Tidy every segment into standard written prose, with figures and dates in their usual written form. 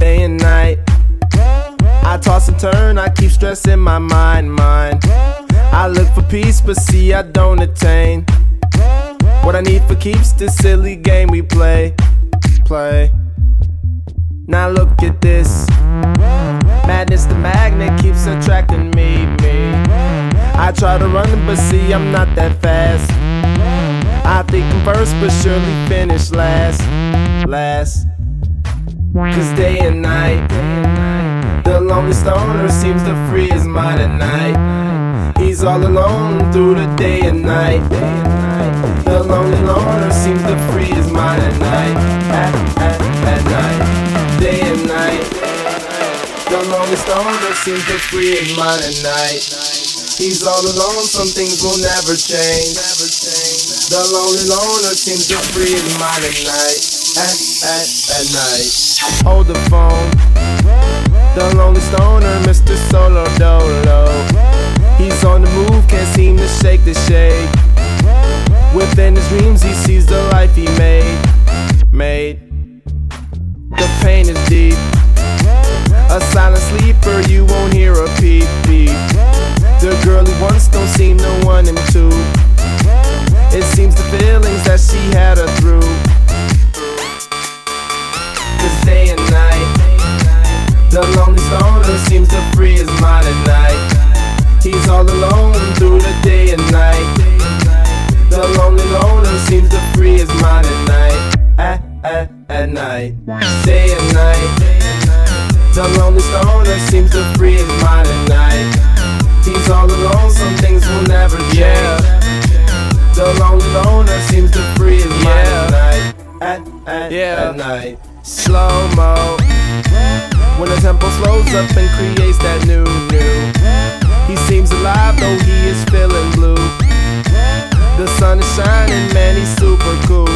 day and night. I toss and turn, I keep stressing my mind. I look for peace, but see I don't attain what I need for keeps this silly game we play. Now look at this madness, the magnet keeps attracting me. I try to run, but see I'm not that fast. I think I'm first, but surely finish last. Cause day and night, the lonely stoner seems to free his mind at night. He's all alone through the day and night. The lonely loner seems to free his mind at night. At night, day and night. The lonely stoner seems to free his mind at night. He's all alone, some things will never change. The lonely loner seems to free his mind at night. At night. Hold the phone. The lonely stoner, Mr. Solo Dolo. He's on the move, can't seem to shake the shade. Within his dreams, he sees the life he made. The pain is deep. A silent sleeper, you won't hear a peep. The girl he wants don't seem to want him to. It seems the feelings that she had her through. Cause day and night, the lonely stoner seems to free his mind at night. He's all alone through the day and night. The lonely loner seems to free his mind at night. At night, day and night. The lonely stoner seems to free his mind at night. He's all alone, some things will never change. The lonely loner seems to free his mind at night. At night. Slow-mo, when the tempo slows up and creates that new. He seems alive though he is feeling blue. The sun is shining, man, he's super cool.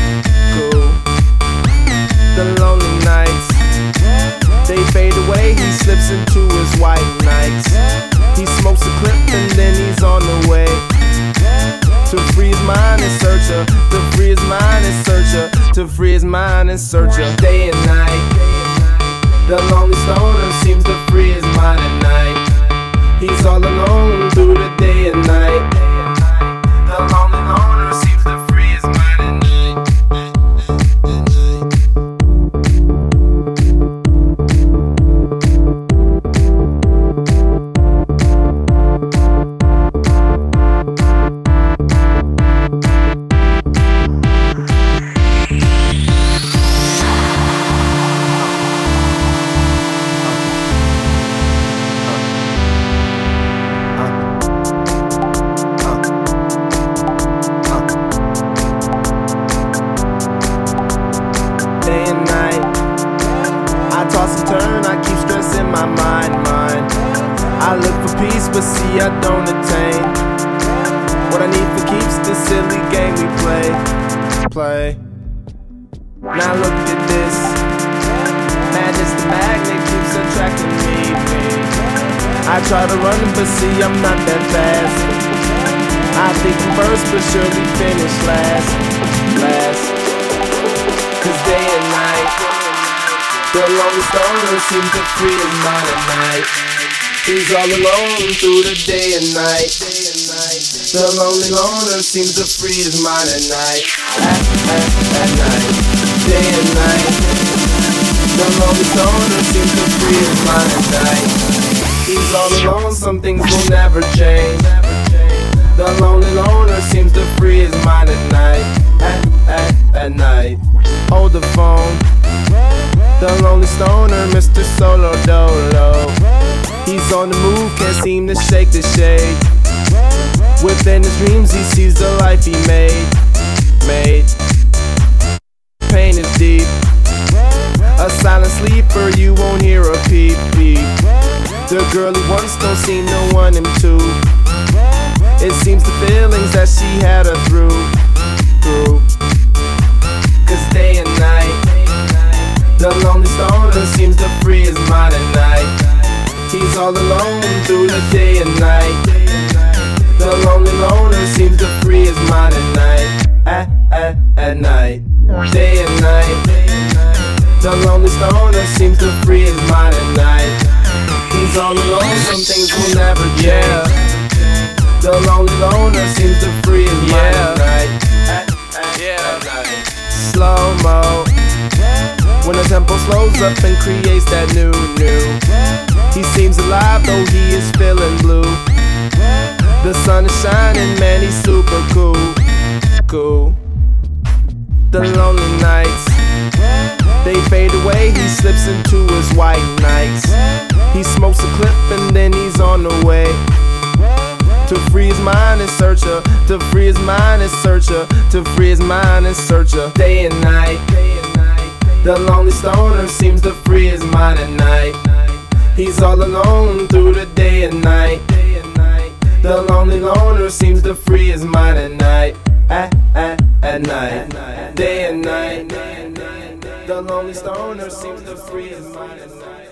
The lonely nights, they fade away, he slips into his white nights. He smokes a clip and then he's on the way to free his mind and search her, to free his mind and search her, to free his mind and search her. Day and night, the lonely stoner seems to free his mind at night. He's all alone through the day and night. The lonely loner seems to free his mind at night. I look for peace, but see I don't attain what I need for keeps this silly game we play. Now look at this madness, the magnet keeps attracting me. I try to run, but see I'm not that fast. I think I'm first, but surely finish last. Cause day and night, the lonely stoner seems to free his mind at night. He's all alone through the day and night. The lonely loner seems to free his mind at night. At night, day and night. The lonely stoner seems to free his mind at night. He's all alone, some things will never change. The lonely loner seems to free his mind at night. At night. Hold the phone. The lonely stoner, Mr. Solo Dolo. He's on the move, can't seem to shake the shade. Within his dreams, he sees the life he made. Pain is deep. A silent sleeper, you won't hear a peep. The girl he wants don't seem to want him to. It seems the feelings that she had her through. Cause day and night, the lonely stoner seems to free his mind at night. He's all alone through the day and night. The lonely loner seems to free his mind at night. At night, day and night. The lonely stoner seems to free his mind at night. He's all alone, some things will never change. The lonely loner seems to free his mind at night. Slow-mo, when the tempo slows up and creates that new. He seems alive though he is feeling blue. The sun is shining, man, he's super cool. The lonely nights, they fade away, he slips into his white nights. He smokes a clip and then he's on the way. To free his mind and searcher, to free his mind and searcher, to free his mind and searcher. Day and night, the lonely stoner seems to free his mind at night. He's all alone through the day and night. The lonely loner seems to free his mind at night. At night, day and night. The lonely stoner seems to free his mind at night.